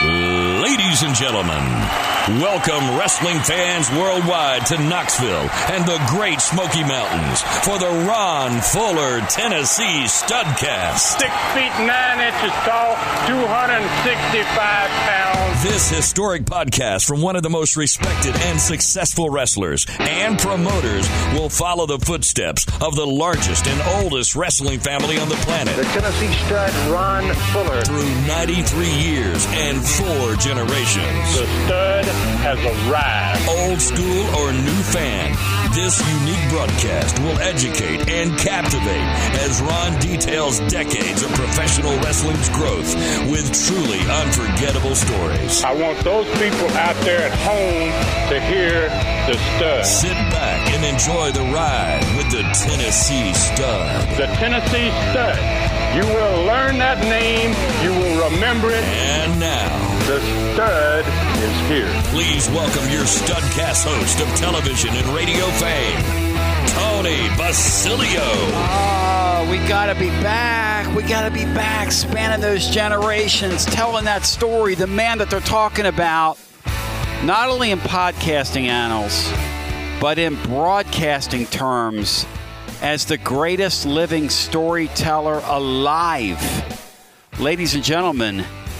Ladies and gentlemen, welcome wrestling fans worldwide to Knoxville and the Great Smoky Mountains for the Ron Fuller Tennessee Studcast. 6 feet 9 inches tall, 265 pounds. This historic podcast from one of the most respected and successful wrestlers and promoters will follow the footsteps of the largest and oldest wrestling family on the planet. The Tennessee Stud, Ron Fuller. Through 93 years and 4 generations. The Stud has arrived. Old school or new fan, this unique broadcast will educate and captivate as Ron details decades of professional wrestling's growth with truly unforgettable stories. I want those people out there at home to hear the Stud. Sit back and enjoy the ride with the Tennessee Stud. The Tennessee Stud. You will learn that name. You will remember it. And now, the Stud is here. Please welcome your Studcast host of television and radio fame, Tony Basilio. Oh, we got to be back. We got to be back, spanning those generations, telling that story, the man that they're talking about, not only in podcasting annals, but in broadcasting terms, as the greatest living storyteller alive. Ladies and gentlemen,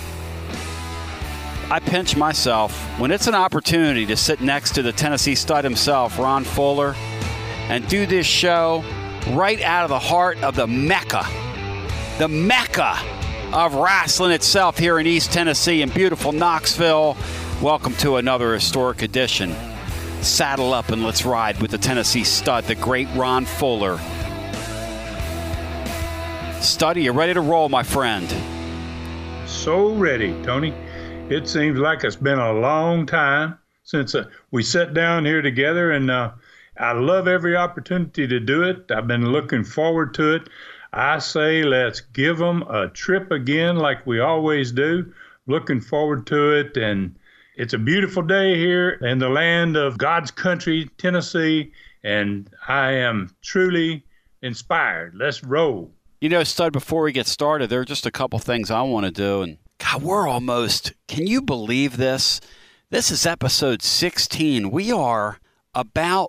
I pinch myself when it's an opportunity to sit next to the Tennessee Stud himself, Ron Fuller, and do this show right out of the heart of the Mecca of wrestling itself here in East Tennessee in beautiful Knoxville. Welcome to another historic edition. Saddle up and let's ride with the Tennessee Stud, the great Ron Fuller. Stud, you ready to roll, my friend? So ready, Tony. It seems like it's been a long time since we sat down here together, and I love every opportunity to do it. I've been looking forward to it. I say let's give them a trip again like we always do. Looking forward to it, and it's a beautiful day here in the land of God's country, Tennessee, and I am truly inspired. Let's roll. You know, Stud, before we get started, there are just a couple things I want to do, and God, we're almost, can you believe this? This is episode 16. We are about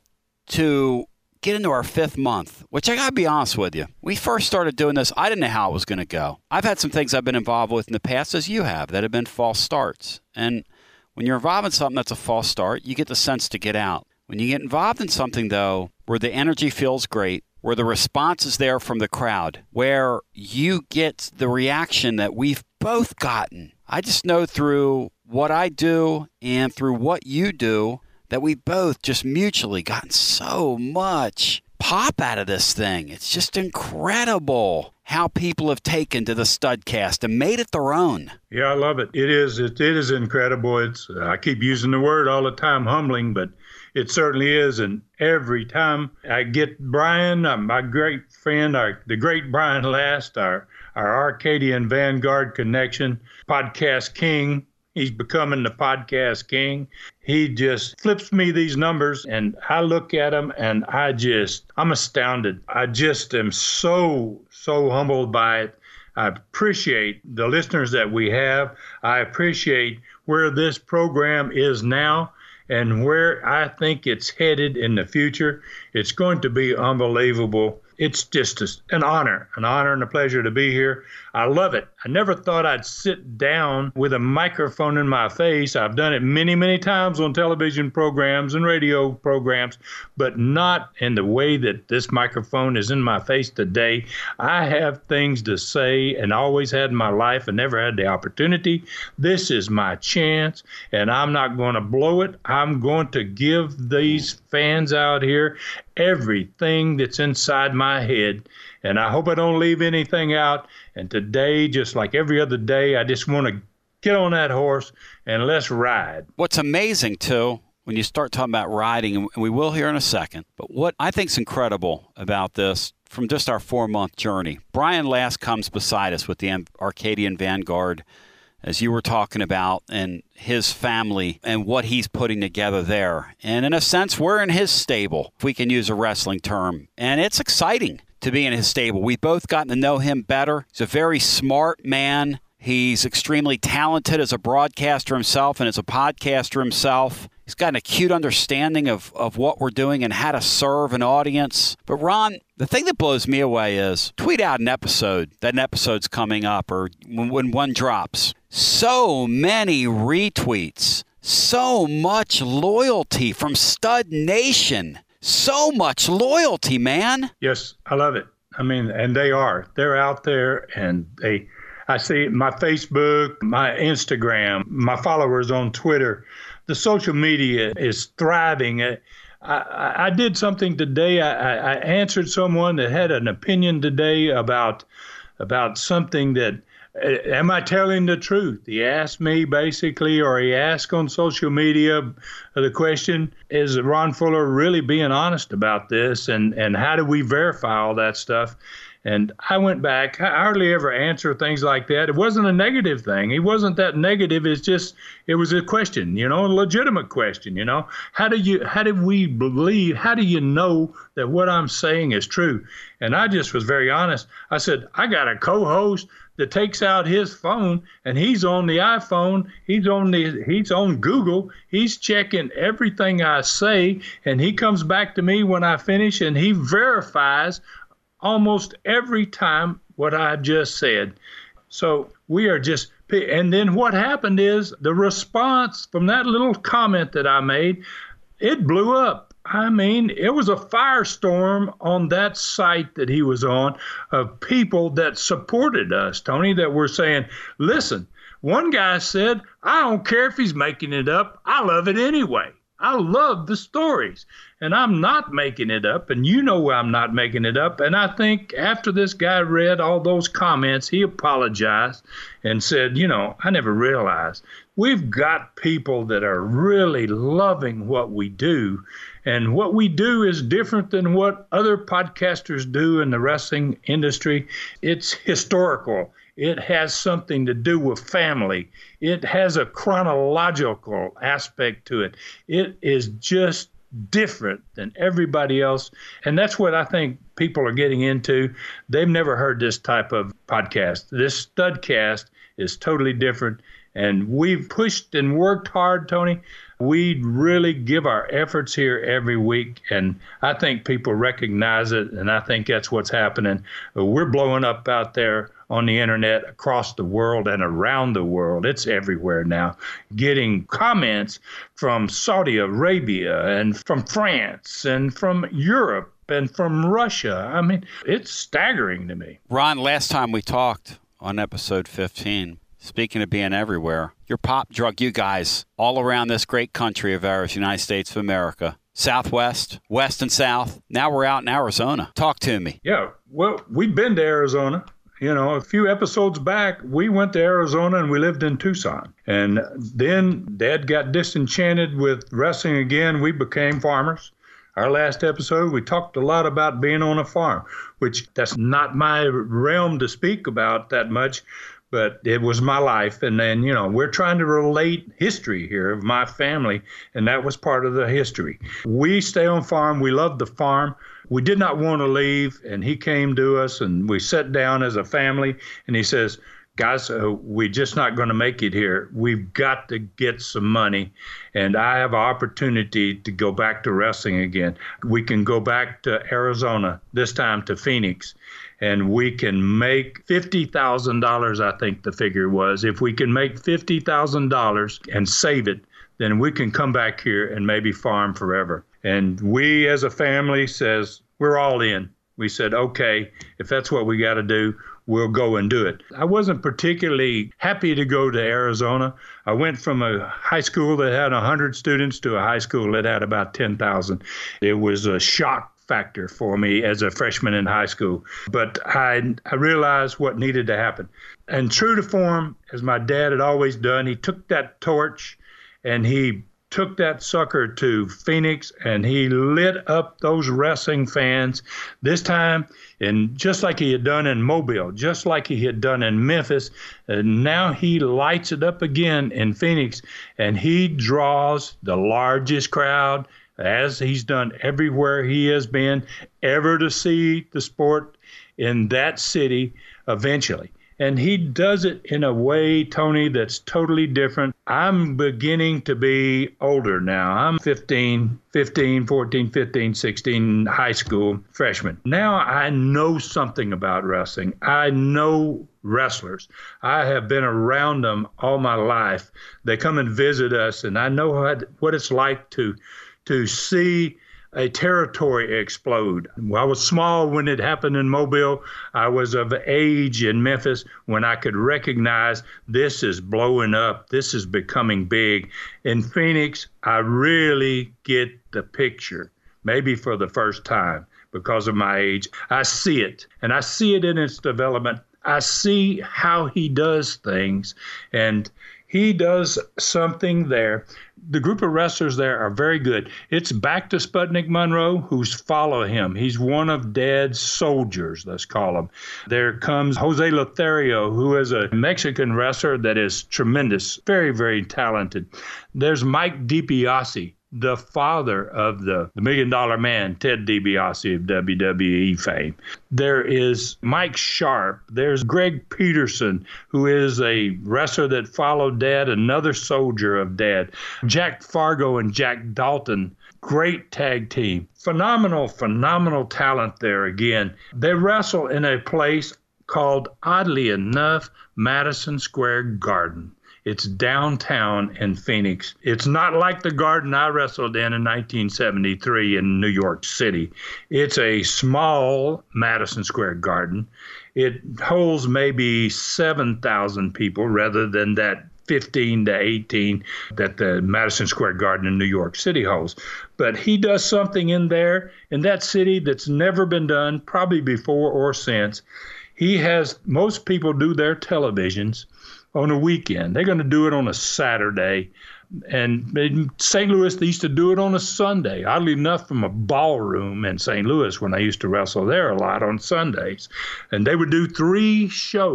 to get into our 5th month, which I got to be honest with you. We first started doing this, I didn't know how it was going to go. I've had some things I've been involved with in the past, as you have, that have been false starts. And when you're involved in something that's a false start, you get the sense to get out. When you get involved in something, though, where the energy feels great, where the response is there from the crowd, where you get the reaction that we've both gotten. I just know through what I do and through what you do that we both just mutually gotten so much pop out of this thing. It's just incredible how people have taken to the Studcast and made it their own. Yeah, I love it. It is incredible. I keep using the word all the time, humbling, but it certainly is. And every time I get Brian, my great friend, the great Brian Last, our Arcadian Vanguard connection, podcast king. He's becoming the podcast king. He just flips me these numbers, and I look at them, and I'm astounded. I just am so humbled by it. I appreciate the listeners that we have. I appreciate where this program is now and where I think it's headed in the future. It's going to be unbelievable. It's just an honor and a pleasure to be here. I love it. I never thought I'd sit down with a microphone in my face. I've done it many, many times on television programs and radio programs, but not in the way that this microphone is in my face today. I have things to say and always had in my life and never had the opportunity. This is my chance, and I'm not going to blow it. I'm going to give these fans out here everything that's inside my head, and I hope I don't leave anything out. And today, just like every other day, I just want to get on that horse and let's ride. What's amazing, too, when you start talking about riding, and we will here in a second, but what I think is incredible about this from just our 4-month journey, Brian Last comes beside us with the Arcadian Vanguard, as you were talking about, and his family and what he's putting together there. And in a sense, we're in his stable, if we can use a wrestling term. And it's exciting to be in his stable. We've both gotten to know him better. He's a very smart man. He's extremely talented as a broadcaster himself and as a podcaster himself. He's got an acute understanding of what we're doing and how to serve an audience. But Ron, the thing that blows me away is tweet out an episode. That an episode's coming up or when one drops. So many retweets. So much loyalty from Stud Nation. So much loyalty, man. Yes, I love it. I mean, and they are. They're out there, and I see my Facebook, my Instagram, my followers on Twitter. The social media is thriving. I did something today. I answered someone that had an opinion today about something that, am I telling the truth? He asked me basically, or he asked on social media, the question, is Ron Fuller really being honest about this? And how do we verify all that stuff? And I went back. I hardly ever answer things like that. It wasn't a negative thing. He wasn't that negative. It was a question, a legitimate question, How do we believe, how do you know that what I'm saying is true? And I just was very honest. I said, I got a co-host that takes out his phone and he's on the iPhone, he's on Google, he's checking everything I say, and he comes back to me when I finish and he verifies almost every time what I just said. So we are just, and then what happened is the response from that little comment that I made, it blew up. I mean, it was a firestorm on that site that he was on of people that supported us, Tony, that were saying, listen, one guy said, I don't care if he's making it up. I love it anyway. I love the stories, and I'm not making it up, and I'm not making it up. And I think after this guy read all those comments, he apologized and said, I never realized. We've got people that are really loving what we do, and what we do is different than what other podcasters do in the wrestling industry. It's historical. It has something to do with family. It has a chronological aspect to it. It is just different than everybody else. And that's what I think people are getting into. They've never heard this type of podcast. This Studcast is totally different. And we've pushed and worked hard, Tony. We really give our efforts here every week, and I think people recognize it, and I think that's what's happening. We're blowing up out there on the internet across the world and around the world. It's everywhere now. Getting comments from Saudi Arabia and from France and from Europe and from Russia. I mean, it's staggering to me. Ron, last time we talked on episode 15, speaking of being everywhere, your pop drug you guys all around this great country of ours, United States of America. Southwest, West and South. Now we're out in Arizona. Talk to me. Yeah, well, we've been to Arizona. A few episodes back, we went to Arizona and we lived in Tucson. And then Dad got disenchanted with wrestling again. We became farmers. Our last episode, we talked a lot about being on a farm, which that's not my realm to speak about that much, but it was my life. And then, we're trying to relate history here of my family, and that was part of the history. We stay on farm. We love the farm. We did not want to leave, and he came to us, and we sat down as a family, and he says, guys, we're just not going to make it here. We've got to get some money, and I have an opportunity to go back to wrestling again. We can go back to Arizona, this time to Phoenix, and we can make $50,000, I think the figure was. If we can make $50,000 and save it, then we can come back here and maybe farm forever. And we as a family says, we're all in. We said, okay, if that's what we got to do, we'll go and do it. I wasn't particularly happy to go to Arizona. I went from a high school that had 100 students to a high school that had about 10,000. It was a shock factor for me as a freshman in high school. But I realized what needed to happen. And true to form, as my dad had always done, he took that torch and he took that sucker to Phoenix, and he lit up those wrestling fans this time, and just like he had done in Mobile, just like he had done in Memphis, and now he lights it up again in Phoenix, and he draws the largest crowd, as he's done everywhere he has been, ever to see the sport in that city eventually. And he does it in a way, Tony, that's totally different. I'm beginning to be older now. I'm 14, 15, 16, high school freshman. Now I know something about wrestling. I know wrestlers. I have been around them all my life. They come and visit us, and I know what it's like to see a territory explode. I was small when it happened in Mobile. I was of age in Memphis when I could recognize this is blowing up. This is becoming big. In Phoenix, I really get the picture, maybe for the first time because of my age. I see it, and I see it in its development. I see how he does things, and he does something there. The group of wrestlers there are very good. It's back to Sputnik Monroe, who's follow him. He's one of Dad's soldiers, let's call him. There comes Jose Lothario, who is a Mexican wrestler that is tremendous, very, very talented. There's Mike DiBiase, the father of the $1 Million Man, Ted DiBiase of WWE fame. There is Mike Sharp. There's Greg Peterson, who is a wrestler that followed Dad, another soldier of Dad. Jack Fargo and Jack Dalton, great tag team. Phenomenal talent there again. They wrestle in a place called, oddly enough, Madison Square Garden. It's downtown in Phoenix. It's not like the Garden I wrestled in 1973 in New York City. It's a small Madison Square Garden. It holds maybe 7,000 people rather than that 15 to 18 that the Madison Square Garden in New York City holds. But he does something in there, in that city, that's never been done, probably before or since. He has, most people do their televisions on a weekend. They're going to do it on a Saturday. And in St. Louis, they used to do it on a Sunday. Oddly enough, from a ballroom in St. Louis when I used to wrestle there a lot on Sundays. And they would do 3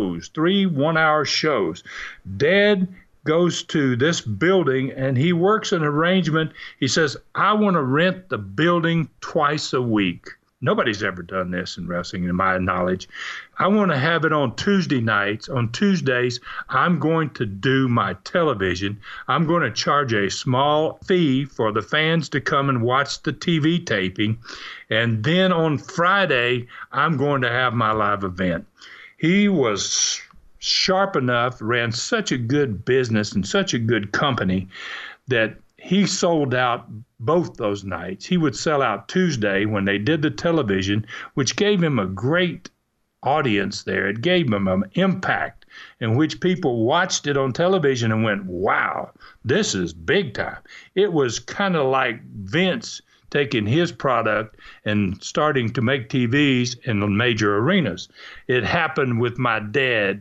one-hour shows. Dad goes to this building and he works an arrangement. He says, I want to rent the building twice a week. Nobody's ever done this in wrestling, in my knowledge. I want to have it on Tuesday nights. On Tuesdays, I'm going to do my television. I'm going to charge a small fee for the fans to come and watch the TV taping. And then on Friday, I'm going to have my live event. He was sharp enough, ran such a good business and such a good company that he sold out both those nights. He would sell out Tuesday when they did the television, which gave him a great audience there. It gave him an impact in which people watched it on television and went, wow, this is big time. It was kind of like Vince taking his product and starting to make TVs in the major arenas. It happened with my dad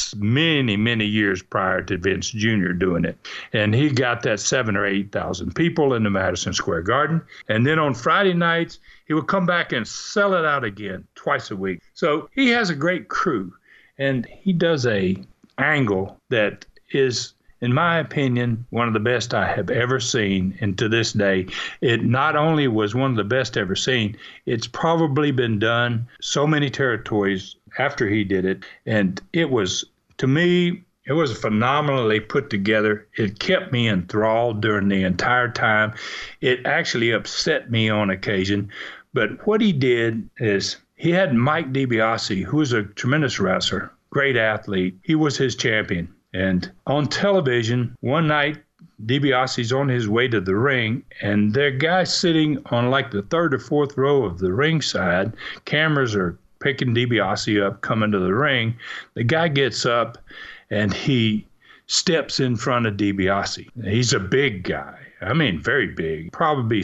many, many years prior to Vince Jr. doing it. And he got that 7,000 or 8,000 people in the Madison Square Garden. And then on Friday nights, he would come back and sell it out again twice a week. So he has a great crew, and he does a angle that is, in my opinion, one of the best I have ever seen. And to this day, it not only was one of the best ever seen, it's probably been done so many territories after he did it. And it was, to me, it was phenomenally put together. It kept me enthralled during the entire time. It actually upset me on occasion. But what he did is he had Mike DiBiase, who was a tremendous wrestler, great athlete. He was his champion. And on television, one night, DiBiase's on his way to the ring, and there are guys sitting on like the 3rd or 4th row of the ringside. Cameras are picking DiBiase up, coming to the ring. The guy gets up, and he steps in front of DiBiase. He's a big guy. I mean, very big, probably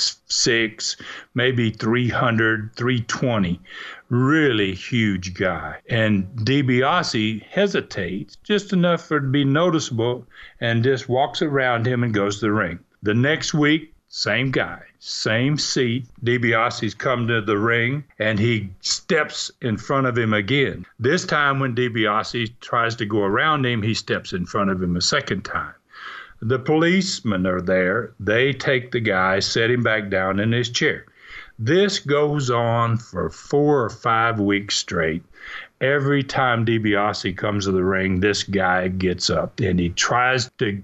6'6", maybe 300, 320. Really huge guy. And DiBiase hesitates just enough for it to be noticeable and just walks around him and goes to the ring. The next week, same guy, same seat. DiBiase's come to the ring and he steps in front of him again. This time when DiBiase tries to go around him, he steps in front of him a second time. The policemen are there. They take the guy, set him back down in his chair. This goes on for 4 or 5 weeks straight. every time DiBiase comes to the ring, this guy gets up and he tries to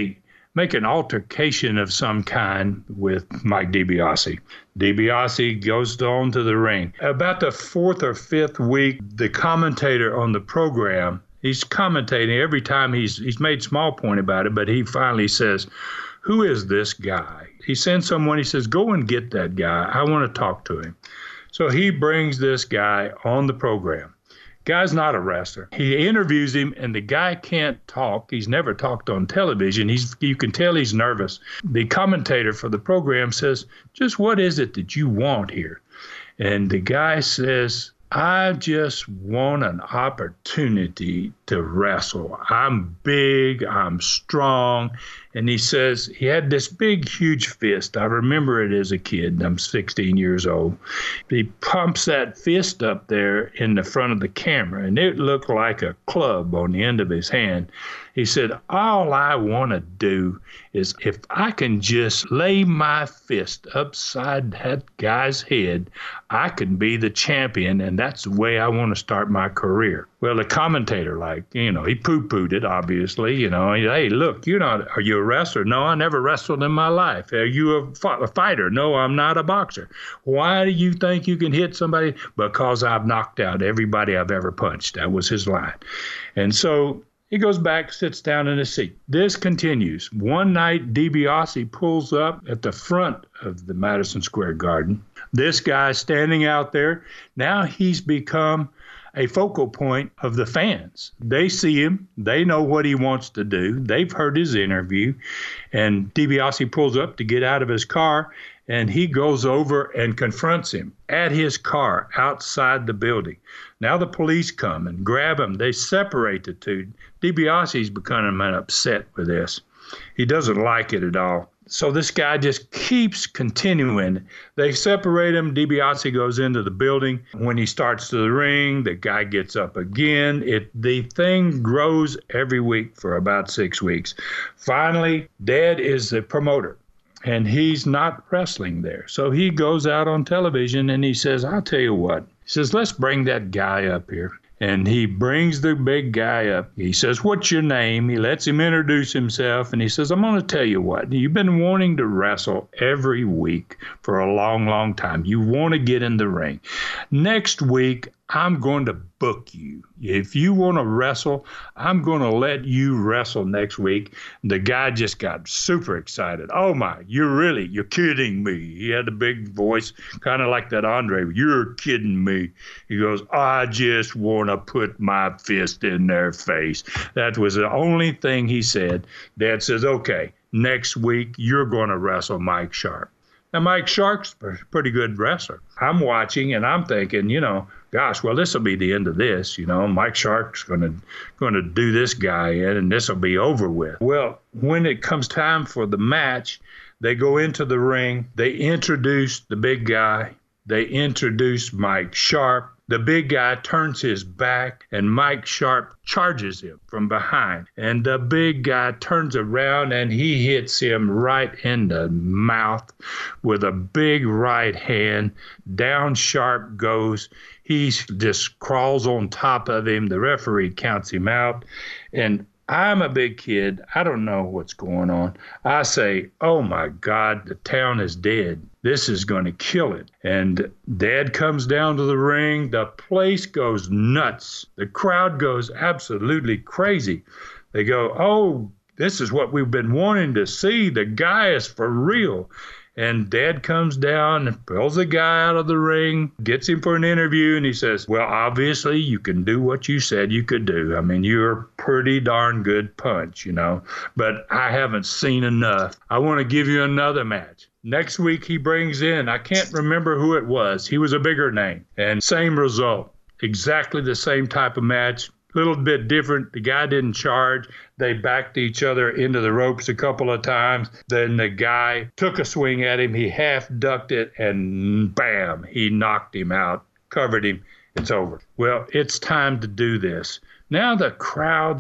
make an altercation of some kind with Mike DiBiase. DiBiase goes on to the ring. About the fourth or fifth week, the commentator on the program, he's commentating every time he's made small point about it, but he finally says, "Who is this guy?" He sends someone, he says, "Go and get that guy. I want to talk to him." So he brings this guy on the program. Guy's not a wrestler. He interviews him, and the guy can't talk. He's never talked on television. You can tell he's nervous. The commentator for the program says, "Just what is it that you want here?" And the guy says, "I just want an opportunity to wrestle. I'm big, I'm strong." And he says he had this big, huge fist. I remember it as a kid. I'm 16 years old. He pumps that fist up there in the front of the camera, and it looked like a club on the end of his hand. He said, "All I want to do is if I can just lay my fist upside that guy's head, I can be the champion, and that's the way I want to start my career." Well, the commentator, he poo-pooed it, obviously. Hey, look, are you a wrestler? No, I never wrestled in my life. Are you a fighter? No, I'm not a boxer. Why do you think you can hit somebody? Because I've knocked out everybody I've ever punched. That was his line. And so he goes back, sits down in his seat. This continues. One night, DiBiase pulls up at the front of the Madison Square Garden. This guy standing out there, now he's become a focal point of the fans. They see him. They know what he wants to do. They've heard his interview. And DiBiase pulls up to get out of his car, and he goes over and confronts him at his car outside the building. Now the police come and grab him. They separate the two. DiBiase's becoming upset with this. He doesn't like it at all. So this guy just keeps continuing. They separate him. DiBiase goes into the building. When he starts to the ring, the guy gets up again. The thing grows every week for about 6 weeks. Finally, Dad is the promoter, and he's not wrestling there. So he goes out on television, and he says, "I'll tell you what." He says, "Let's bring that guy up here." And he brings the big guy up. He says, "What's your name?" He lets him introduce himself, and he says, "I'm going to tell you what. You've been wanting to wrestle every week for a long, long time. You want to get in the ring. Next week, I'm going to book you. If you want to wrestle, I'm going to let you wrestle next week." The guy just got super excited. "Oh my, you're kidding me." He had a big voice, kind of like that Andre. "You're kidding me." He goes, "I just want to put my fist in their face." That was the only thing he said. Dad says, "Okay, next week you're going to wrestle Mike Sharp." Now, Mike Sharp's a pretty good wrestler. I'm watching and I'm thinking, gosh, well, this will be the end of this. Mike Sharp's going to do this guy in, and this will be over with. Well, when it comes time for the match, they go into the ring. They introduce the big guy. They introduce Mike Sharp. The big guy turns his back, and Mike Sharp charges him from behind. And the big guy turns around, and he hits him right in the mouth with a big right hand. Down Sharp goes. He just crawls on top of him. The referee counts him out. And I'm a big kid. I don't know what's going on. I say, "Oh, my God, the town is dead. This is going to kill it." And Dad comes down to the ring. The place goes nuts. The crowd goes absolutely crazy. They go, "Oh, this is what we've been wanting to see. The guy is for real." And Dad comes down and pulls the guy out of the ring, gets him for an interview, and he says, "Well, obviously you can do what you said you could do. I mean, you're a pretty darn good punch, but I haven't seen enough. I want to give you another match." Next week he brings in, I can't remember who it was. He was a bigger name, and same result. Exactly the same type of match. Little bit different. The guy didn't charge. They backed each other into the ropes a couple of times. Then the guy took a swing at him. He half ducked it, and bam, he knocked him out, covered him. It's over. Well, it's time to do this. Now the crowd's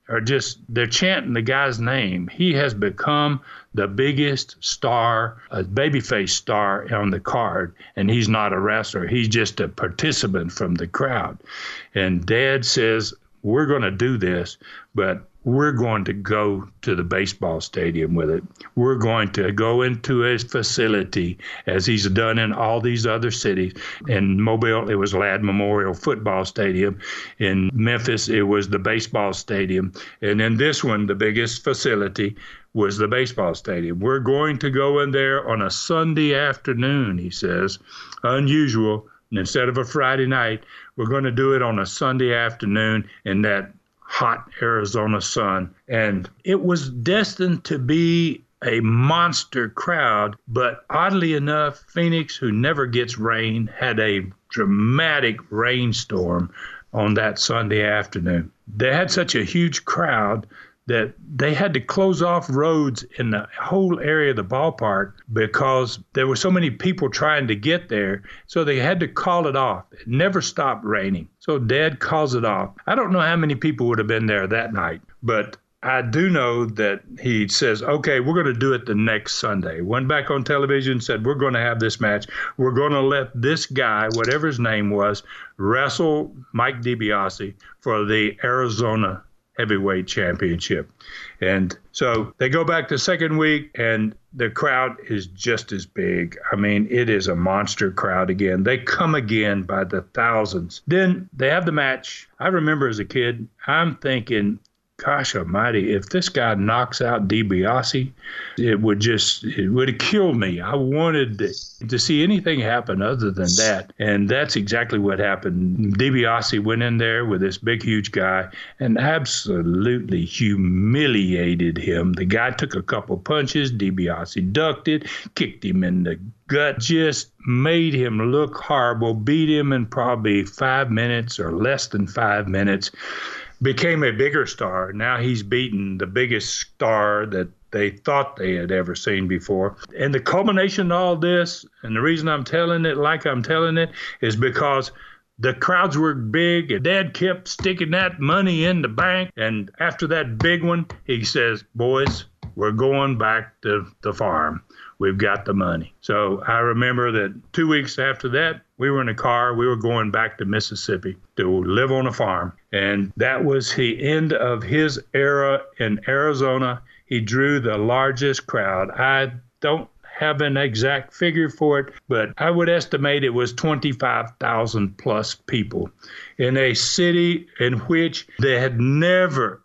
they're chanting the guy's name. He has become the biggest star, a babyface star on the card, and he's not a wrestler. He's just a participant from the crowd. And Dad says, we're going to do this, but we're going to go to the baseball stadium with it. We're going to go into a facility, as he's done in all these other cities. In Mobile, it was Ladd Memorial Football Stadium. In Memphis, it was the baseball stadium. And in this one, the biggest facility was the baseball stadium. We're going to go in there on a Sunday afternoon, he says. Unusual. And instead of a Friday night, we're going to do it on a Sunday afternoon in that hot Arizona sun. And it was destined to be a monster crowd, but oddly enough, Phoenix, who never gets rain, had a dramatic rainstorm on that Sunday afternoon. They had such a huge crowd that they had to close off roads in the whole area of the ballpark because there were so many people trying to get there. So they had to call it off. It never stopped raining. So Dad calls it off. I don't know how many people would have been there that night, but I do know that he says, okay, we're going to do it the next Sunday. Went back on television, said, we're going to have this match. We're going to let this guy, whatever his name was, wrestle Mike DiBiase for the Arizona Heavyweight Championship. And so they go back the second week, and the crowd is just as big. I mean, it is a monster crowd again. They come again by the thousands. Then they have the match. I remember as a kid, I'm thinking, gosh almighty, if this guy knocks out DiBiase, it would have killed me. I wanted to see anything happen other than that. And that's exactly what happened. DiBiase went in there with this big, huge guy and absolutely humiliated him. The guy took a couple punches. DiBiase ducked it, kicked him in the gut, just made him look horrible, beat him in probably 5 minutes or less than 5 minutes. Became a bigger star. Now he's beaten the biggest star that they thought they had ever seen before. And the culmination of all this, and the reason I'm telling it like I'm telling it, is because the crowds were big, and Dad kept sticking that money in the bank. And after that big one, he says, boys, we're going back to the farm. We've got the money. So I remember that 2 weeks after that, we were in a car. We were going back to Mississippi to live on a farm. And that was the end of his era in Arizona. He drew the largest crowd. I don't have an exact figure for it, but I would estimate it was 25,000 plus people in a city in which they had never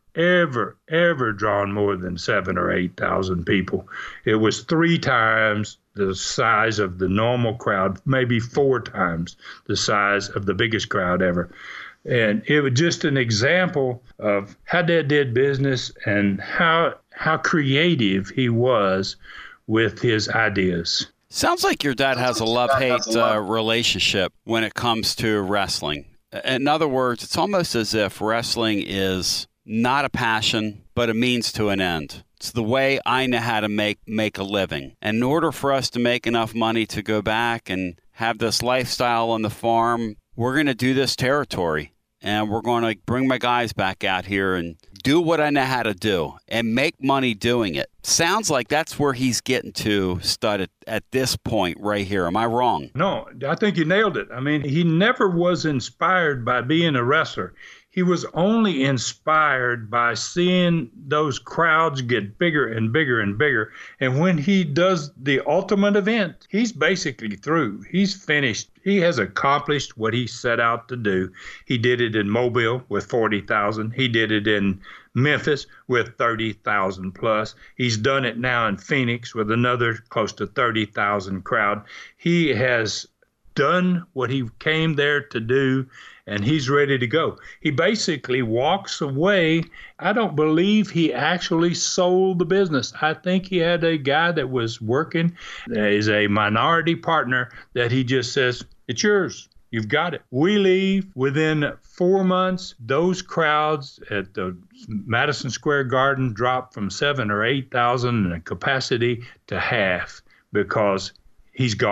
ever drawn more than 7,000 or 8,000 people. It was 3 times the size of the normal crowd, maybe 4 times the size of the biggest crowd ever. And it was just an example of how Dad did business and how creative he was with his ideas. Sounds like your dad has a love-hate relationship when it comes to wrestling. In other words, it's almost as if wrestling is not a passion, but a means to an end. It's the way I know how to make a living. And in order for us to make enough money to go back and have this lifestyle on the farm, we're going to do this territory. And we're going to bring my guys back out here and do what I know how to do and make money doing it. Sounds like that's where he's getting to stud at this point right here. Am I wrong? No, I think you nailed it. I mean, he never was inspired by being a wrestler. He was only inspired by seeing those crowds get bigger and bigger and bigger. And when he does the ultimate event, he's basically through. He's finished. He has accomplished what he set out to do. He did it in Mobile with 40,000. He did it in Memphis with 30,000 plus. He's done it now in Phoenix with another close to 30,000 crowd. He has done what he came there to do, and he's ready to go. He basically walks away. I don't believe he actually sold the business. I think he had a guy that was working as a minority partner that he just says, it's yours. You've got it. We leave. Within 4 months, those crowds at the Madison Square Garden dropped from 7,000 or 8,000 in capacity to half because he's gone.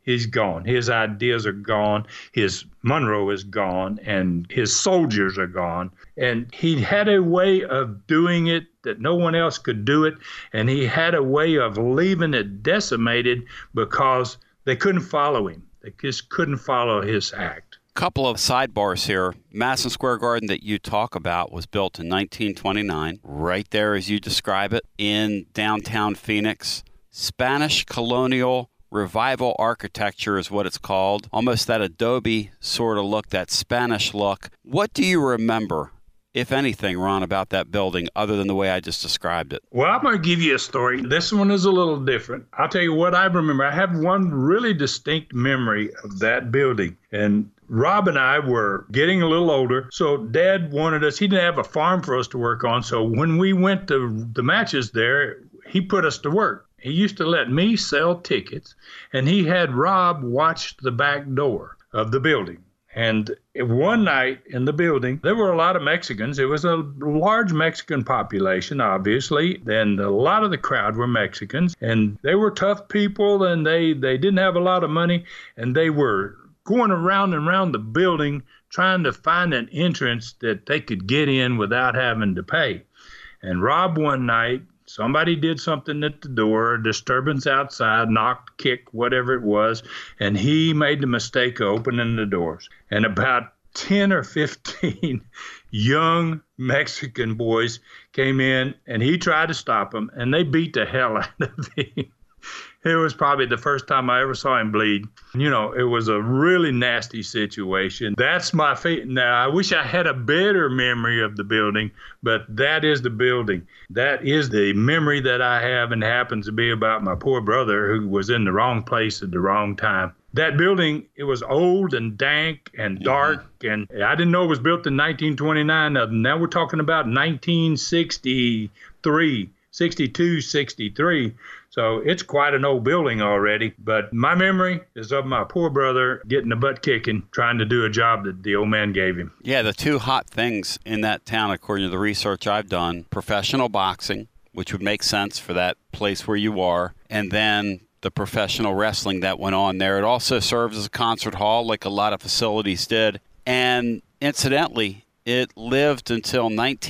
He's gone. His ideas are gone. His Monroe is gone, and his soldiers are gone. And he had a way of doing it that no one else could do it, and he had a way of leaving it decimated because they couldn't follow him. They just couldn't follow his act. Couple of sidebars here. Madison Square Garden that you talk about was built in 1929, right there as you describe it, in downtown Phoenix. Spanish colonial revival architecture is what it's called. Almost that Adobe sort of look, that Spanish look. What do you remember, if anything, Ron, about that building other than the way I just described it? Well, I'm going to give you a story. This one is a little different. I'll tell you what I remember. I have one really distinct memory of that building. And Rob and I were getting a little older, so Dad wanted us, he didn't have a farm for us to work on. So when we went to the matches there, he put us to work. He used to let me sell tickets, and he had Rob watch the back door of the building. And one night in the building, there were a lot of Mexicans. It was a large Mexican population, obviously, and a lot of the crowd were Mexicans. And they were tough people, and they didn't have a lot of money, and they were going around and around the building trying to find an entrance that they could get in without having to pay. And Rob one night, somebody did something at the door, a disturbance outside, knocked, kicked, whatever it was, and he made the mistake of opening the doors. And about 10 or 15 young Mexican boys came in, and he tried to stop them, and they beat the hell out of him. It was probably the first time I ever saw him bleed. You know, it was a really nasty situation. That's my fate. Now, I wish I had a better memory of the building, but that is the building. That is the memory that I have, and happens to be about my poor brother who was in the wrong place at the wrong time. That building, it was old and dank and dark, and I didn't know it was built in 1929. Now we're talking about 1963, 62, 63. So it's quite an old building already. But my memory is of my poor brother getting the butt kicking, trying to do a job that the old man gave him. Yeah, the two hot things in that town, according to the research I've done, professional boxing, which would make sense for that place where you are, and then the professional wrestling that went on there. It also served as a concert hall, like a lot of facilities did. And incidentally, it lived until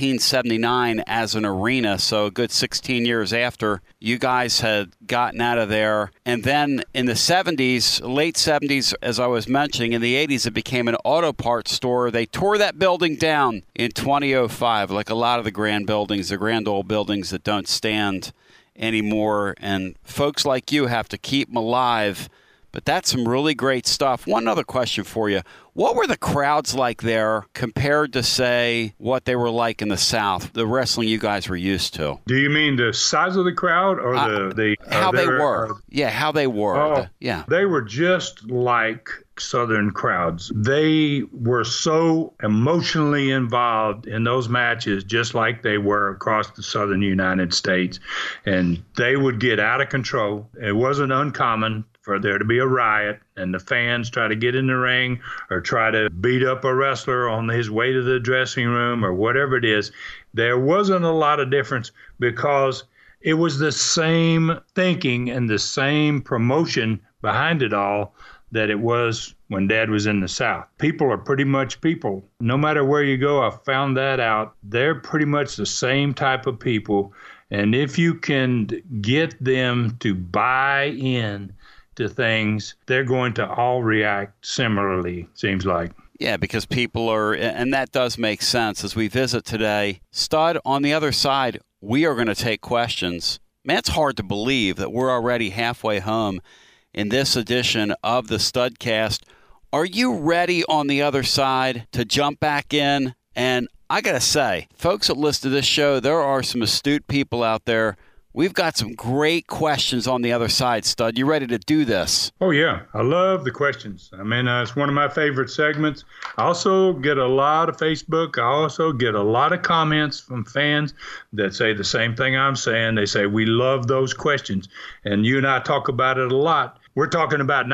1979 as an arena, so a good 16 years after you guys had gotten out of there. And then in the 70s, late 70s, as I was mentioning, in the 80s, it became an auto parts store. They tore that building down in 2005, like a lot of the grand buildings, the grand old buildings that don't stand anymore. And folks like you have to keep them alive. But that's some really great stuff. One other question for you. What were the crowds like there compared to, say, what they were like in the South, the wrestling you guys were used to? Do you mean the size of the crowd or how they were? Yeah, how they were. They were just like Southern crowds. They were so emotionally involved in those matches, just like they were across the Southern United States. And they would get out of control. It wasn't uncommon for there to be a riot and the fans try to get in the ring or try to beat up a wrestler on his way to the dressing room or whatever it is. There wasn't a lot of difference because it was the same thinking and the same promotion behind it all that it was when Dad was in the South. People are pretty much people. No matter where you go, I found that out. They're pretty much the same type of people. And if you can get them to buy in to things, they're going to all react similarly, seems like. Yeah, because people are, and that does make sense. As we visit today, Stud, on the other side, we are going to take questions. Man, it's hard to believe that we're already halfway home in this edition of the Studcast. Are you ready on the other side to jump back in? And I got to say, folks that listen to this show, there are some astute people out there. We've got some great questions on the other side, Stud. You ready to do this? Oh, yeah. I love the questions. I mean, it's one of my favorite segments. I also get a lot of Facebook. I also get a lot of comments from fans that say the same thing I'm saying. They say, we love those questions. And you and I talk about it a lot. We're talking about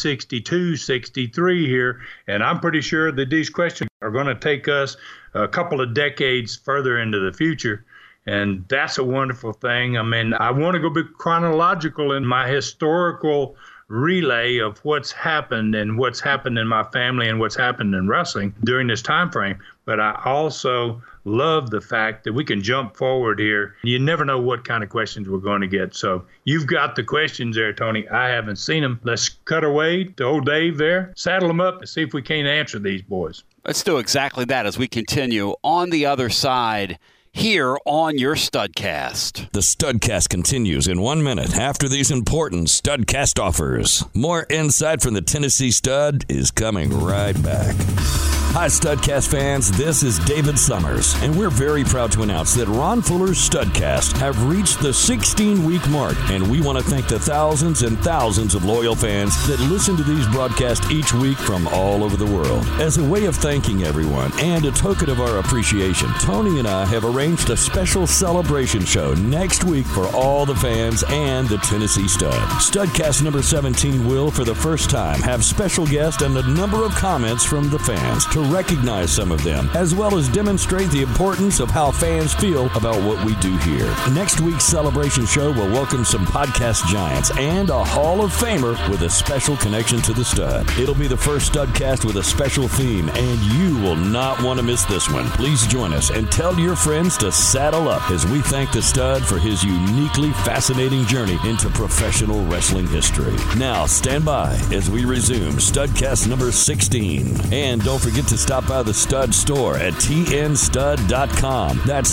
1962, 63 here, and I'm pretty sure that these questions are going to take us a couple of decades further into the future. And that's a wonderful thing. I mean, I want to go be chronological in my historical relay of what's happened and what's happened in my family and what's happened in wrestling during this time frame. But I also love the fact that we can jump forward here. You never know what kind of questions we're going to get. So you've got the questions there, Tony. I haven't seen them. Let's cut away to old Dave there, saddle them up, and see if we can't answer these boys. Let's do exactly that as we continue on the other side here on your Studcast. The Studcast continues in 1 minute after these important Studcast offers. More insight from the Tennessee Stud is coming right back. Hi, Studcast fans. This is David Summers, and we're very proud to announce that Ron Fuller's Studcast have reached the 16-week mark, and we want to thank the thousands and thousands of loyal fans that listen to these broadcasts each week from all over the world. As a way of thanking everyone and a token of our appreciation, Tony and I have arranged a special celebration show next week for all the fans and the Tennessee Stud. Studcast number 17 will, for the first time, have special guests and a number of comments from the fans to recognize some of them, as well as demonstrate the importance of how fans feel about what we do here. Next week's celebration show will welcome some podcast giants and a Hall of Famer with a special connection to the Stud. It'll be the first Studcast with a special theme, and you will not want to miss this one. Please join us and tell your friends to saddle up as we thank the Stud for his uniquely fascinating journey into professional wrestling history. Now, stand by as we resume Studcast number 16. And don't forget to stop by the Stud store at tnstud.com. That's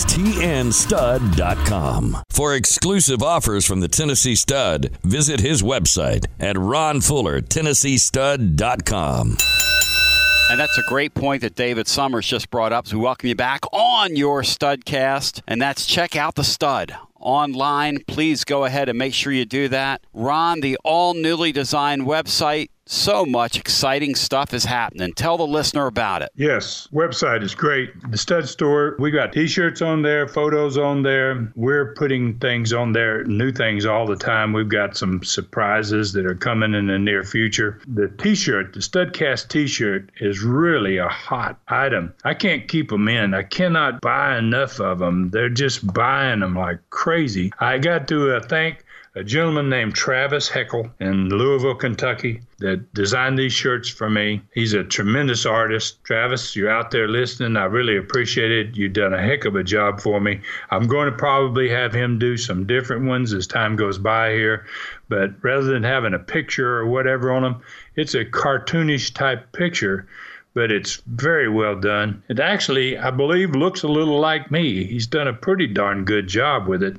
tnstud.com. For exclusive offers from the Tennessee Stud, visit his website at ronfullertennesseestud.com. And that's a great point that David Summers just brought up. So we welcome you back on your Studcast, and that's check out the Stud online. Please go ahead and make sure you do that. Ron, the all newly designed website, so much exciting stuff is happening. Tell the listener about it. Yes, website is great. The Stud Store, we got T-shirts on there, photos on there. We're putting things on there, new things all the time. We've got some surprises that are coming in the near future. The T-shirt, the Studcast T-shirt, is really a hot item. I can't keep them in. I cannot buy enough of them. They're just buying them like crazy. I got to thank a gentleman named Travis Heckel in Louisville, Kentucky, that designed these shirts for me. He's a tremendous artist. Travis, you're out there listening. I really appreciate it. You've done a heck of a job for me. I'm going to probably have him do some different ones as time goes by here. But rather than having a picture or whatever on them, it's a cartoonish type picture, but it's very well done. It actually, I believe, looks a little like me. He's done a pretty darn good job with it.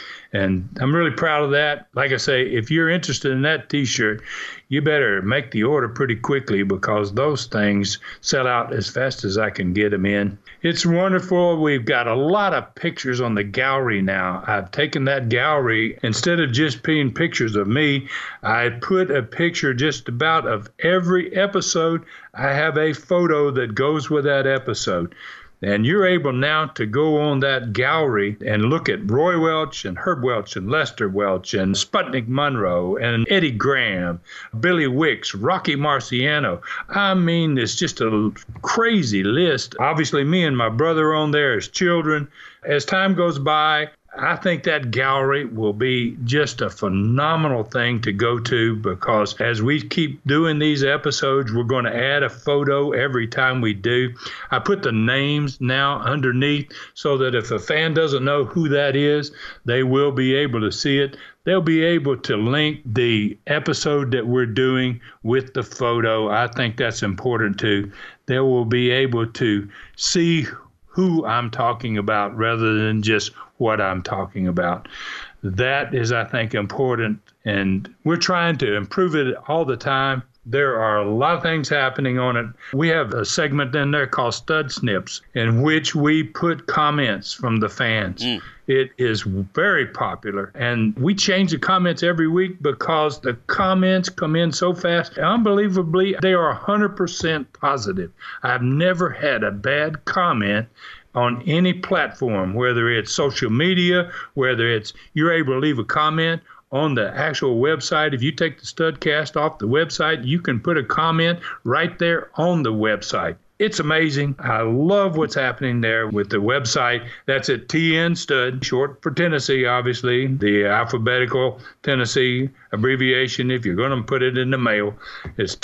And I'm really proud of that. Like I say, if you're interested in that T-shirt, you better make the order pretty quickly because those things sell out as fast as I can get them in. It's wonderful. We've got a lot of pictures on the gallery now. I've taken that gallery, instead of just being pictures of me, I put a picture just about of every episode. I have a photo that goes with that episode. And you're able now to go on that gallery and look at Roy Welch and Herb Welch and Lester Welch and Sputnik Monroe and Eddie Graham, Billy Wicks, Rocky Marciano. I mean, it's just a crazy list. Obviously, me and my brother on there as children. As time goes by, I think that gallery will be just a phenomenal thing to go to because as we keep doing these episodes, we're going to add a photo every time we do. I put the names now underneath so that if a fan doesn't know who that is, they will be able to see it. They'll be able to link the episode that we're doing with the photo. I think that's important too. They will be able to see who I'm talking about rather than just what I'm talking about. That is, I think, important, and we're trying to improve it all the time. There are a lot of things happening on it. We have a segment in there called Stud Snips, in which we put comments from the fans. It is very popular, and we change the comments every week because the comments come in so fast. Unbelievably, they are 100% positive. I've never had a bad comment on any platform, whether it's social media, whether it's you're able to leave a comment on the actual website. If you take the Studcast off the website, you can put a comment right there on the website. It's amazing. I love what's happening there with the website. That's at TN Stud, short for Tennessee, obviously, the alphabetical Tennessee abbreviation. If you're going to put it in the mail, it's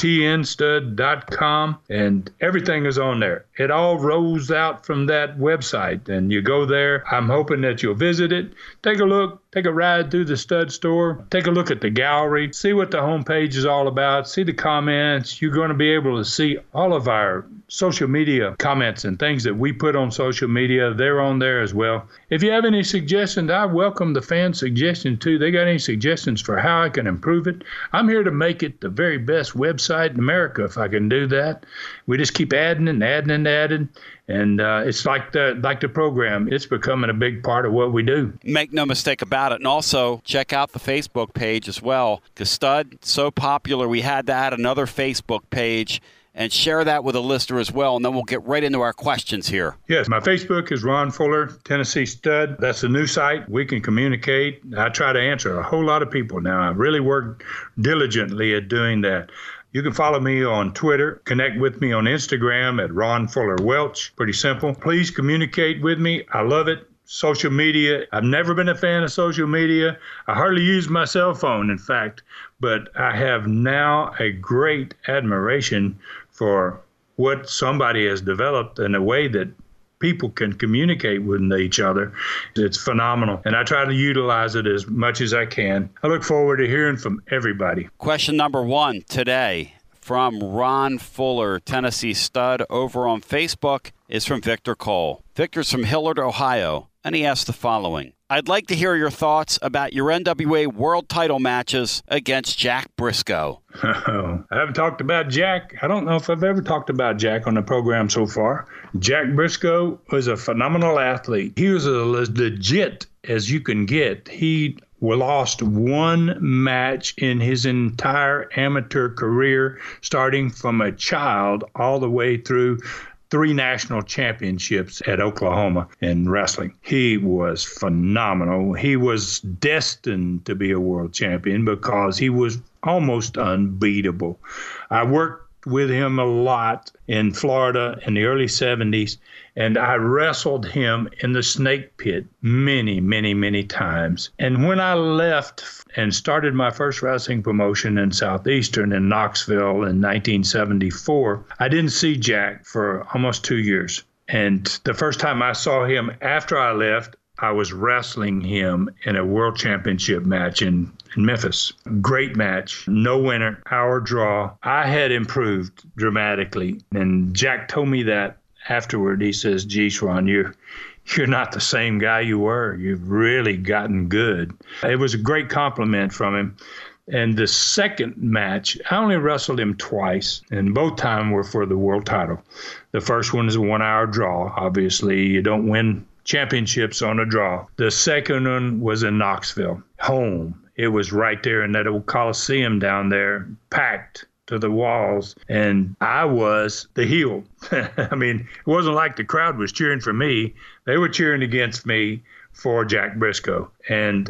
tnstud.com, and everything is on there. It all rolls out from that website, and you go there. I'm hoping that you'll visit it, take a look, take a ride through the stud store, take a look at the gallery, see what the homepage is all about, see the comments. You're going to be able to see all of our social media comments and things that we put on social media. They're on there as well. If you have any suggestions, I welcome the fan suggestions too. They got any suggestions for how I can improve it? I'm here to make it the very best website in America if I can do that. We just keep adding and adding and adding. And it's like the program. It's becoming a big part of what we do. Make no mistake about it. And also check out the Facebook page as well, because Stud, so popular, we had to add another Facebook page. And share that with a listener as well, and then we'll get right into our questions here. Yes, my Facebook is Ron Fuller, Tennessee Stud. That's the new site. We can communicate. I try to answer a whole lot of people now. I really work diligently at doing that. You can follow me on Twitter, connect with me on Instagram at Ron Fuller Welch. Pretty simple. Please communicate with me. I love it. Social media. I've never been a fan of social media. I hardly use my cell phone, in fact, but I have now a great admiration for what somebody has developed in a way that people can communicate with each other. It's phenomenal, and I try to utilize it as much as I can. I look forward to hearing from everybody. Question number 1 today from Ron Fuller, Tennessee Stud, over on Facebook, is from Victor Cole. Victor's from Hillard, Ohio, and he asked the following. I'd like to hear your thoughts about your NWA World Title matches against Jack Briscoe. I haven't talked about Jack. I don't know if I've ever talked about Jack on the program so far. Jack Briscoe was a phenomenal athlete. He was as legit as you can get. He lost one match in his entire amateur career, starting from a child all the way through 3 national championships at Oklahoma in wrestling. He was phenomenal. He was destined to be a world champion because he was almost unbeatable. I worked with him a lot in Florida in the early 70s, and I wrestled him in the snake pit many, many, many times. And when I left and started my first wrestling promotion in Southeastern in Knoxville in 1974, I didn't see Jack for almost 2 years. And the first time I saw him after I left, I was wrestling him in a world championship match in Memphis. Great match, no winner, our draw. I had improved dramatically, and Jack told me that afterward. He says, "Geez, Ron, you're not the same guy you were. You've really gotten good." It was a great compliment from him. And the second match, I only wrestled him twice, and both times were for the world title. The first one is a 1-hour draw. Obviously, you don't win championships on a draw. The second one was in Knoxville, home. It was right there in that old Coliseum down there, packed to the walls, and I was the heel. I mean, it wasn't like the crowd was cheering for me. They were cheering against me for Jack Briscoe. And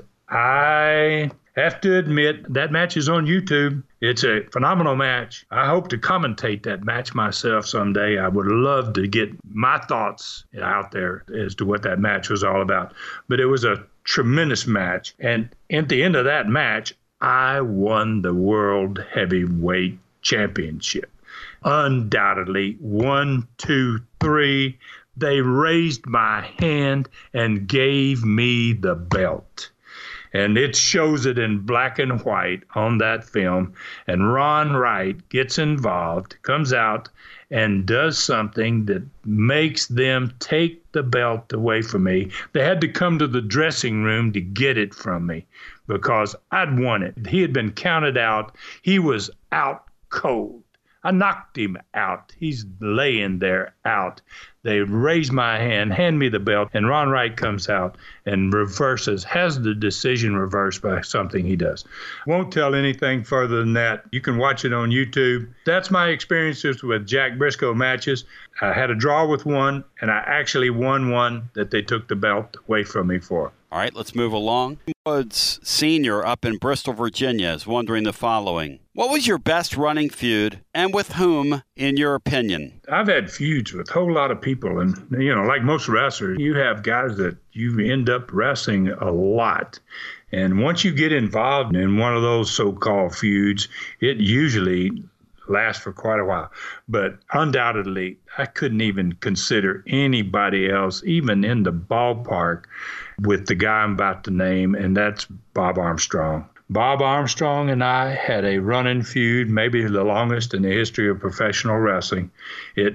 I have to admit, that match is on YouTube. It's a phenomenal match. I hope to commentate that match myself someday. I would love to get my thoughts out there as to what that match was all about. But it was a tremendous match. And at the end of that match, I won the World Heavyweight Championship. Undoubtedly, 1, 2, 3, they raised my hand and gave me the belt. And it shows it in black and white on that film. And Ron Wright gets involved, comes out, and does something that makes them take the belt away from me. They had to come to the dressing room to get it from me because I'd won it. He had been counted out. He was out cold. I knocked him out. He's laying there out. They raise my hand, hand me the belt, and Ron Wright comes out and reverses, has the decision reversed by something he does. Won't tell anything further than that. You can watch it on YouTube. That's my experiences with Jack Briscoe matches. I had a draw with one, and I actually won one that they took the belt away from me for. All right, let's move along. Woods Sr. up in Bristol, Virginia is wondering the following. What was your best running feud and with whom, in your opinion? I've had feuds with a whole lot of people. And, like most wrestlers, you have guys that you end up wrestling a lot. And once you get involved in one of those so-called feuds, it usually lasts for quite a while. But undoubtedly, I couldn't even consider anybody else, even in the ballpark, with the guy I'm about to name, and that's Bob Armstrong. Bob Armstrong and I had a running feud, maybe the longest in the history of professional wrestling. It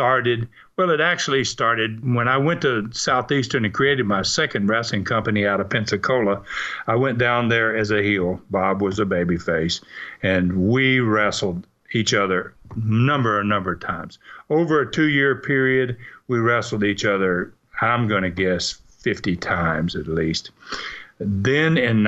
actually started when I went to Southeastern and created my second wrestling company out of Pensacola. I went down there as a heel. Bob was a babyface, and we wrestled each other number of times. Over a 2-year period, we wrestled each other, I'm going to guess, 50 times at least. Then in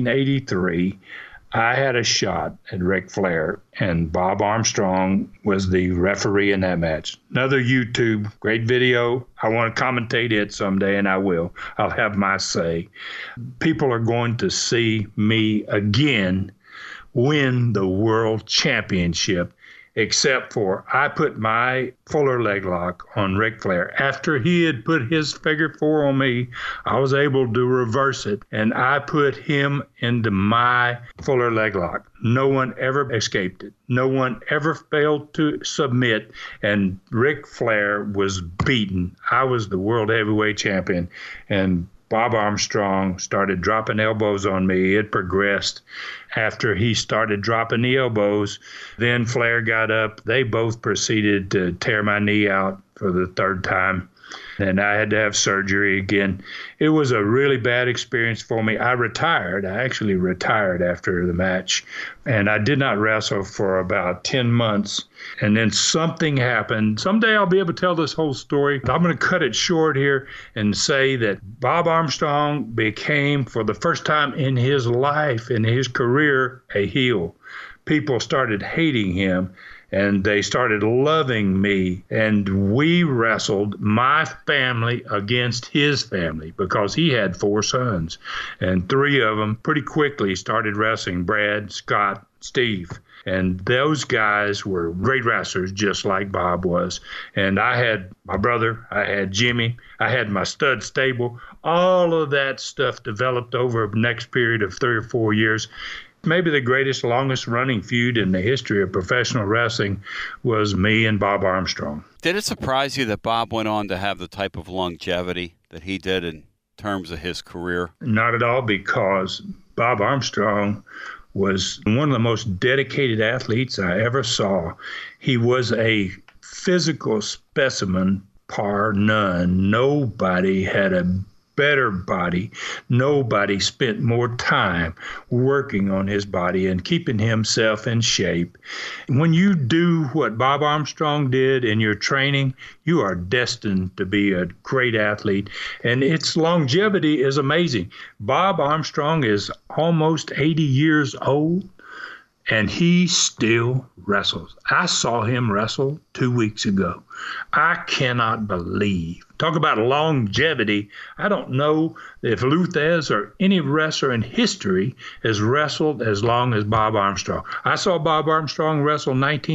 1983, I had a shot at Ric Flair, and Bob Armstrong was the referee in that match. Another YouTube, great video. I want to commentate it someday, and I will. I'll have my say. People are going to see me again win the world championship, except for I put my Fuller leg lock on Ric Flair. After he had put his figure 4 on me, I was able to reverse it, and I put him into my Fuller leg lock. No one ever escaped it. No one ever failed to submit, and Ric Flair was beaten. I was the world heavyweight champion, and Bob Armstrong started dropping elbows on me. It progressed. After he started dropping the elbows, then Flair got up. They both proceeded to tear my knee out for the 3rd time, and I had to have surgery again. It was a really bad experience for me. I retired. I actually retired after the match, and I did not wrestle for about 10 months. And then something happened. Someday I'll be able to tell this whole story. I'm going to cut it short here and say that Bob Armstrong became, for the first time in his life, in his career, a heel. People started hating him, and they started loving me. And we wrestled my family against his family because he had 4 sons. And 3 of them pretty quickly started wrestling: Brad, Scott, Steve. And those guys were great wrestlers, just like Bob was. And I had my brother, I had Jimmy, I had my stud stable. All of that stuff developed over the next period of 3 or 4 years. Maybe the greatest, longest running feud in the history of professional wrestling was me and Bob Armstrong. Did it surprise you that Bob went on to have the type of longevity that he did in terms of his career? Not at all, because Bob Armstrong was one of the most dedicated athletes I ever saw. He was a physical specimen, par none. Nobody had a better body. Nobody spent more time working on his body and keeping himself in shape. When you do what Bob Armstrong did in your training, you are destined to be a great athlete, and its longevity is amazing. Bob Armstrong is almost 80 years old, and he still wrestles. I saw him wrestle 2 weeks ago. I cannot believe. Talk about longevity. I don't know if Lou Thesz or any wrestler in history has wrestled as long as Bob Armstrong. I saw Bob Armstrong wrestle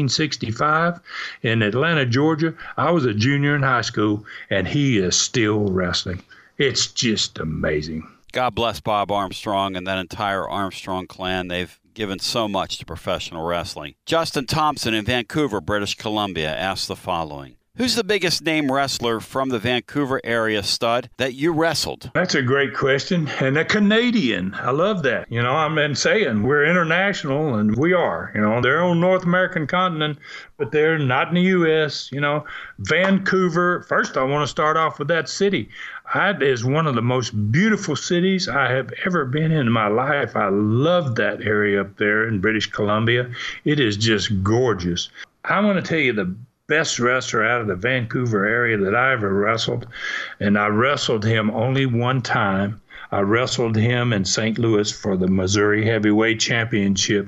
1965 in Atlanta, Georgia. I was a junior in high school, and he is still wrestling. It's just amazing. God bless Bob Armstrong and that entire Armstrong clan. They've given so much to professional wrestling. Justin Thompson in Vancouver, British Columbia, asks the following. Who's the biggest name wrestler from the Vancouver area, stud, that you wrestled? That's a great question. And a Canadian. I love that. You know, I've been saying we're international, and we are. You know, they're on North American continent, but they're not in the U.S. You know, Vancouver. First, I want to start off with that city. It is one of the most beautiful cities I have ever been in my life. I love that area up there in British Columbia. It is just gorgeous. I want to tell you the best wrestler out of the Vancouver area that I ever wrestled, and I wrestled him only one time. I wrestled him in St. Louis for the Missouri Heavyweight Championship.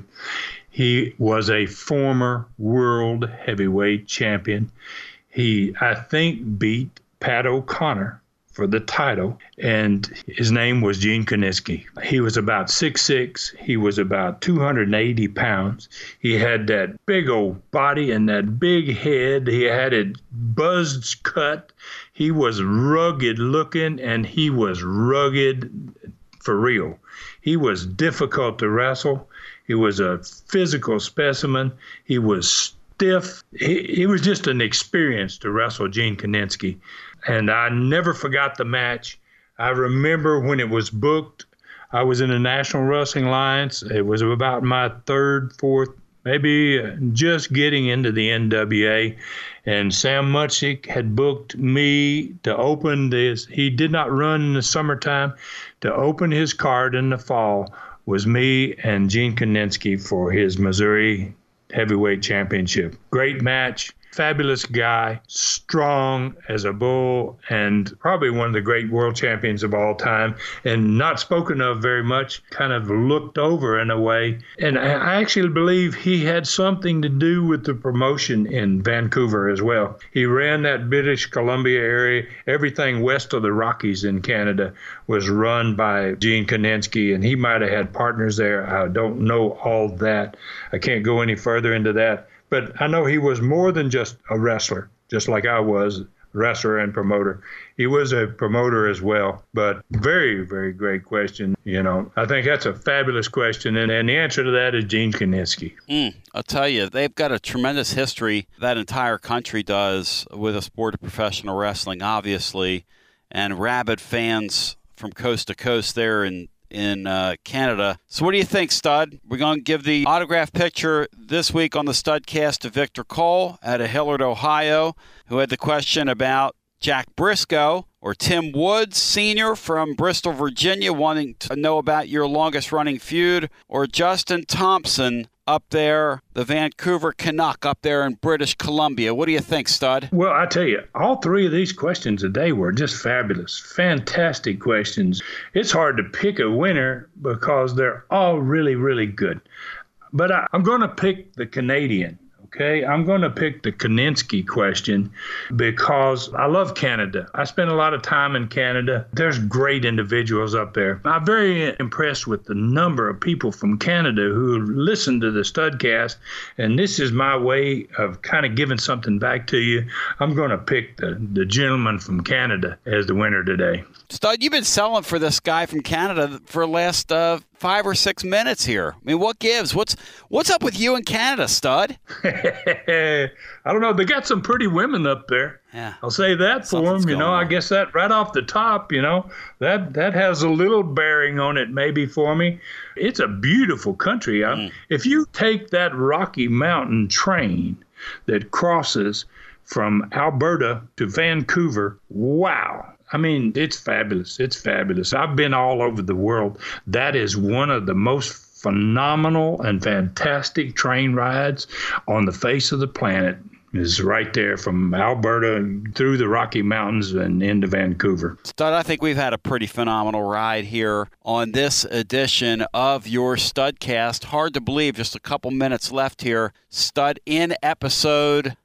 He was a former world heavyweight champion. He, I think, beat Pat O'Connor for the title, and his name was Gene Kiniski. He was about 6'6". He was about 280 pounds. He had that big old body and that big head. He had it buzzed cut. He was rugged looking, and he was rugged for real. He was difficult to wrestle. He was a physical specimen. He was stiff. He was just an experience to wrestle Gene Kiniski. And I never forgot the match. I remember when it was booked, I was in the National Wrestling Alliance. It was about my third, fourth, maybe just getting into the NWA. And Sam Mutchik had booked me to open this. He did not run in the summertime. To open his card in the fall was me and Gene Kiniski for his Missouri Heavyweight Championship. Great match. Fabulous guy, strong as a bull, and probably one of the great world champions of all time, and not spoken of very much, kind of looked over in a way. And I actually believe he had something to do with the promotion in Vancouver as well. He ran that British Columbia area. Everything west of the Rockies in Canada was run by Gene Kiniski, and he might have had partners there. I don't know all that. I can't go any further into that. But I know he was more than just a wrestler, just like I was, wrestler and promoter. He was a promoter as well. But very, very great question. I think that's a fabulous question. And the answer to that is Gene Kiniski. I'll tell you, they've got a tremendous history, that entire country does, with the sport of professional wrestling, obviously, and rabid fans from coast to coast there in Canada. So what do you think, Stud? We're going to give the autograph picture this week on the Studcast to Victor Cole out of Hilliard, Ohio, who had the question about Jack Briscoe, or Tim Woods Sr. from Bristol, Virginia, wanting to know about your longest-running feud, or Justin Thompson up there, the Vancouver Canuck up there in British Columbia. What do you think, Stud? Well, I tell you, all three of these questions today were just fabulous, fantastic questions. It's hard to pick a winner because they're all really, really good. But I'm going to pick the Canadian. Okay, I'm going to pick the Kiniski question because I love Canada. I spent a lot of time in Canada. There's great individuals up there. I'm very impressed with the number of people from Canada who listen to the Studcast, and this is my way of kind of giving something back to you. I'm going to pick the gentleman from Canada as the winner today. Stud, you've been selling for this guy from Canada for the last 5 or 6 minutes here. I mean, what gives? What's up with you in Canada, Stud? I don't know. They got some pretty women up there. Yeah. I'll say that for them. I guess that right off the top, that has a little bearing on it maybe for me. It's a beautiful country. If you take that Rocky Mountain train that crosses from Alberta to Vancouver, wow. I mean, it's fabulous. It's fabulous. I've been all over the world. That is one of the most phenomenal and fantastic train rides on the face of the planet. Is right there from Alberta through the Rocky Mountains and into Vancouver. Stud, I think we've had a pretty phenomenal ride here on this edition of your Studcast. Hard to believe, just a couple minutes left here. Stud, in episode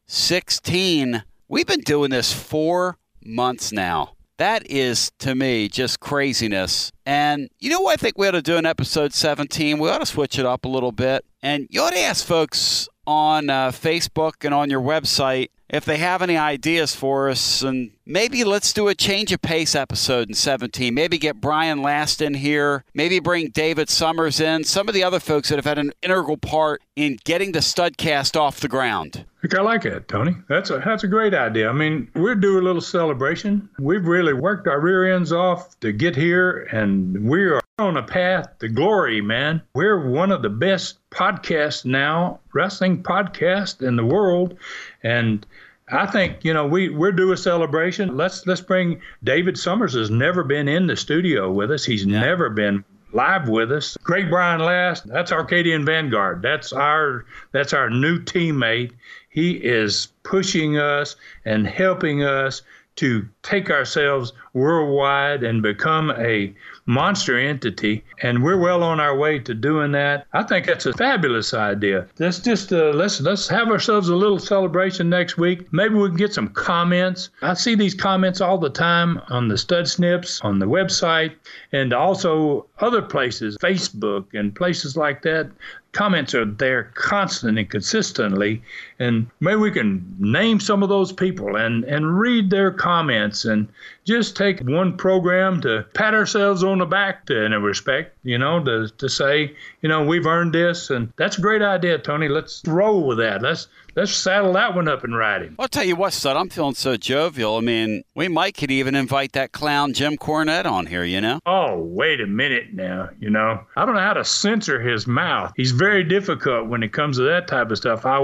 16. We've been doing this 4 months now. That is, to me, just craziness. And you know what I think we ought to do in episode 17? We ought to switch it up a little bit. And you ought to ask folks on Facebook and on your website if they have any ideas for us. And maybe let's do a change of pace episode in 17. Maybe get Brian Last in here. Maybe bring David Summers in. Some of the other folks that have had an integral part in getting the Studcast off the ground. I like that, Tony. That's a great idea. I mean, we'll do a little celebration. We've really worked our rear ends off to get here, and we are on a path to glory, man. We're one of the best podcasts now, wrestling podcasts in the world, and I think, we're due a celebration. Let's bring David Summers. Has never been in the studio with us. He's never been live with us. Great Brian Last. That's Arcadian Vanguard. That's our new teammate. He is pushing us and helping us to take ourselves worldwide and become a monster entity, and we're well on our way to doing that. I think that's a fabulous idea. Let's just let's have ourselves a little celebration next week. Maybe we can get some comments. I see these comments all the time on the Stud Snips, on the website, and also other places, Facebook and places like that. Comments are there constantly and consistently, and maybe we can name some of those people and read their comments and just take one program to pat ourselves on the back in a respect, to say, we've earned this, and that's a great idea, Tony. Let's roll with that. Let's saddle that one up and ride him. I'll tell you what, Stud, I'm feeling so jovial. I mean, we could even invite that clown Jim Cornette on here, Oh, wait a minute now, I don't know how to censor his mouth. He's very difficult when it comes to that type of stuff. I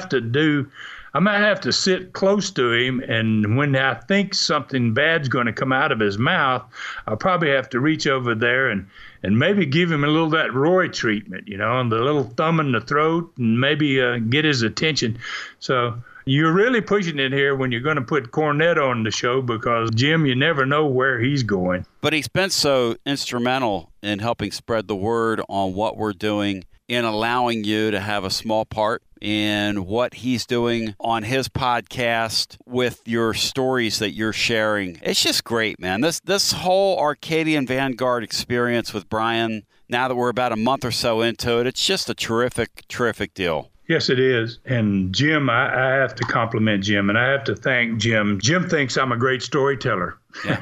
might have to sit close to him, and when I think something bad's going to come out of his mouth, I'll probably have to reach over there and maybe give him a little of that Roy treatment, and the little thumb in the throat, and maybe get his attention. So you're really pushing it here when you're going to put Cornette on the show, because, Jim, you never know where he's going. But he's been so instrumental in helping spread the word on what we're doing, in allowing you to have a small part in what he's doing on his podcast with your stories that you're sharing. It's just great, man. This whole Arcadian Vanguard experience with Brian, now that we're about a month or so into it, it's just a terrific deal. Yes, it is. And Jim, I have to compliment Jim, and I have to thank Jim. Jim thinks I'm a great storyteller. Yeah.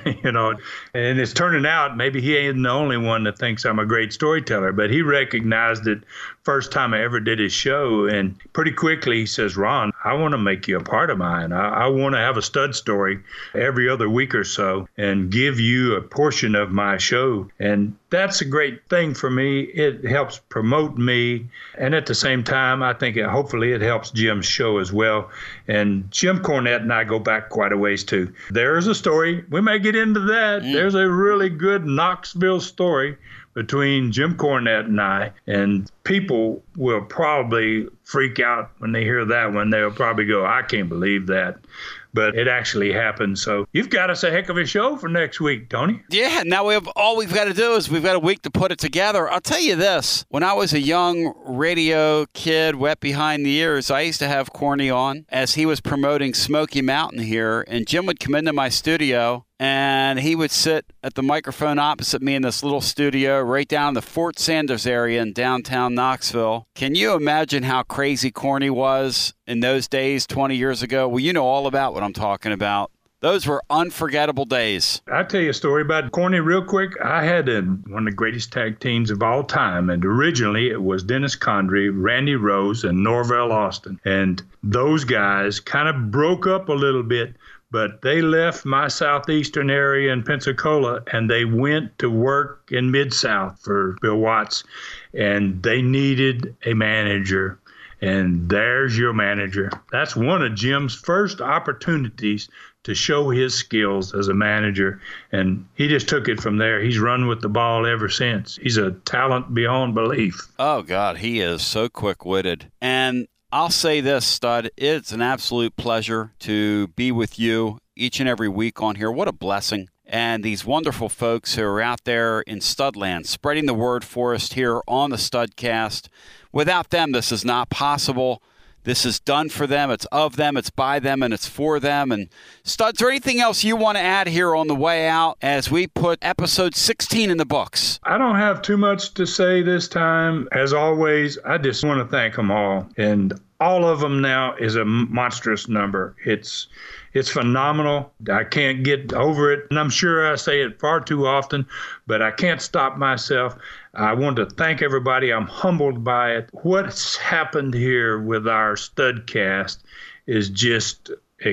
And it's turning out maybe he ain't the only one that thinks I'm a great storyteller, but he recognized it first time I ever did his show. And pretty quickly he says, Ron, I want to make you a part of mine. I want to have a stud story every other week or so and give you a portion of my show. And that's a great thing for me. It helps promote me. And at the same time, I think hopefully it helps Jim's show as well. And Jim Cornette and I go back quite a ways too. There's a story. We may get into that. There's a really good Knoxville story between Jim Cornette and I, and people will probably freak out when they hear that one. They'll probably go, I can't believe that. But it actually happened. So you've got us a heck of a show for next week, Tony. Yeah, now all we've got to do is we've got a week to put it together. I'll tell you this. When I was a young radio kid, wet behind the ears, I used to have Corny on as he was promoting Smoky Mountain here. And Jim would come into my studio, and he would sit at the microphone opposite me in this little studio right down in the Fort Sanders area in downtown Knoxville. Can you imagine how crazy Corny was in those days 20 years ago? Well, you know all about what I'm talking about. Those were unforgettable days. I'll tell you a story about Corny real quick. I had one of the greatest tag teams of all time, and originally it was Dennis Condrey, Randy Rose, and Norvell Austin. And those guys kind of broke up a little bit, but they left my southeastern area in Pensacola, and they went to work in Mid-South for Bill Watts, and they needed a manager. And there's your manager. That's one of Jim's first opportunities to show his skills as a manager, and he just took it from there. He's run with the ball ever since. He's a talent beyond belief. Oh, God, he is so quick-witted. And I'll say this, Stud, it's an absolute pleasure to be with you each and every week on here. What a blessing. And these wonderful folks who are out there in Studland spreading the word for us here on the Studcast. Without them, this is not possible. This is done for them. It's of them. It's by them. And it's for them. And Stud, is there anything else you want to add here on the way out as we put episode 16 in the books? I don't have too much to say this time. As always, I just want to thank them all. And all of them now is a monstrous number. It's phenomenal. I can't get over it. And I'm sure I say it far too often, but I can't stop myself. I want to thank everybody. I'm humbled by it. What's happened here with our Studcast is just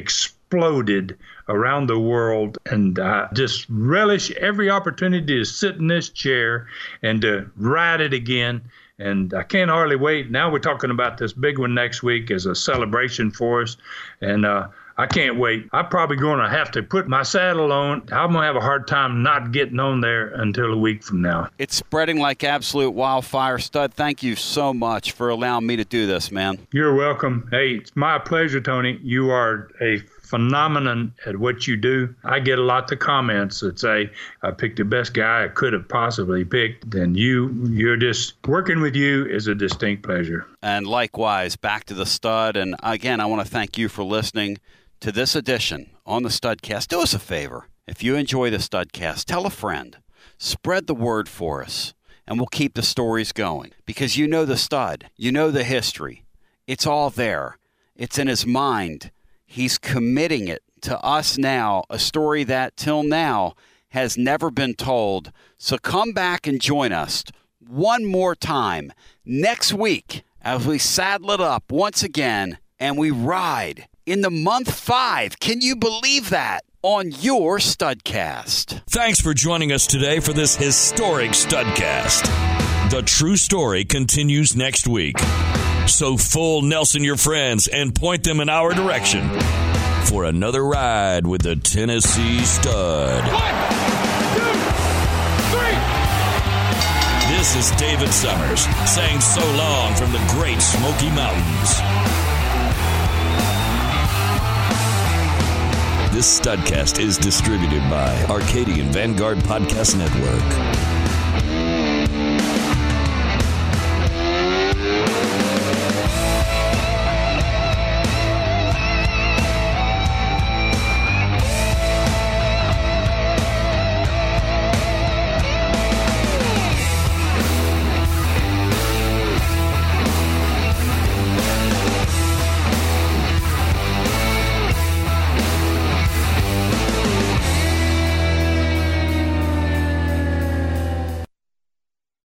exploded around the world. And I just relish every opportunity to sit in this chair and to ride it again. And I can't hardly wait. Now we're talking about this big one next week as a celebration for us. And I can't wait. I'm probably going to have to put my saddle on. I'm going to have a hard time not getting on there until a week from now. It's spreading like absolute wildfire. Stud, thank you so much for allowing me to do this, man. You're welcome. Hey, it's my pleasure, Tony. You are a phenomenon at what you do. I get a lot of comments that say, I picked the best guy I could have possibly picked. And you're just working with you is a distinct pleasure. And likewise, back to the stud. And again, I want to thank you for listening to this edition on the Studcast. Do us a favor. If you enjoy the Studcast, tell a friend. Spread the word for us, and we'll keep the stories going. Because you know the stud. You know the history. It's all there. It's in his mind. He's committing it to us now, a story that till now has never been told. So come back and join us one more time next week as we saddle it up once again and we ride in the month 5. Can you believe that? On your Studcast. Thanks for joining us today for this historic Studcast. The true story continues next week. So fool Nelson your friends and point them in our direction for another ride with the Tennessee Stud. 1, 2, 3. This is David Summers saying so long from the Great Smoky Mountains. This Studcast is distributed by Arcadian Vanguard Podcast Network.